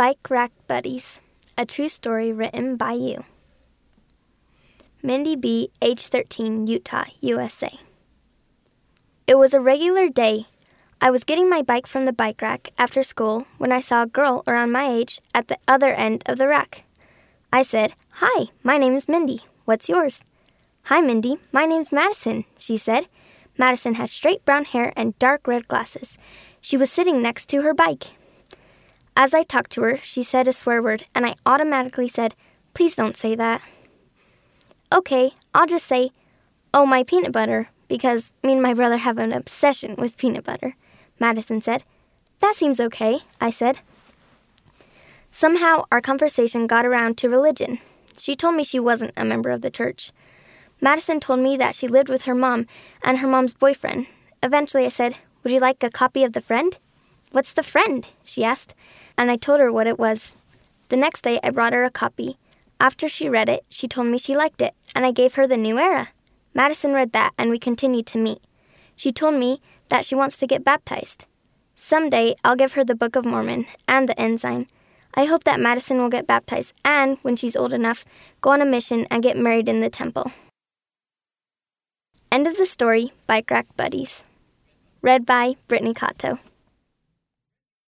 Bike Rack Buddies, a true story written by you. Mindy B., age 13, Utah, USA. It was a regular day. I was getting my bike from the bike rack after school when I saw a girl around my age at the other end of the rack. I said, "Hi, my name is Mindy. What's yours?" "Hi, Mindy. My name's Madison," she said. Madison had straight brown hair and dark red glasses. She was sitting next to her bike. As I talked to her, she said a swear word, and I automatically said, "Please don't say that." "Okay, I'll just say, 'Oh, my peanut butter,' because me and my brother have an obsession with peanut butter," Madison said. "That seems okay," I said. Somehow, our conversation got around to religion. She told me she wasn't a member of the church. Madison told me that she lived with her mom and her mom's boyfriend. Eventually, I said, "Would you like a copy of The Friend?" "What's The Friend?" she asked, and I told her what it was. The next day, I brought her a copy. After she read it, she told me she liked it, and I gave her The New Era. Madison read that, and we continued to meet. She told me that she wants to get baptized. Someday, I'll give her the Book of Mormon and the Ensign. I hope that Madison will get baptized and, when she's old enough, go on a mission and get married in the temple. End of the story, Bike Rack Buddies. Read by Brittany Cotto.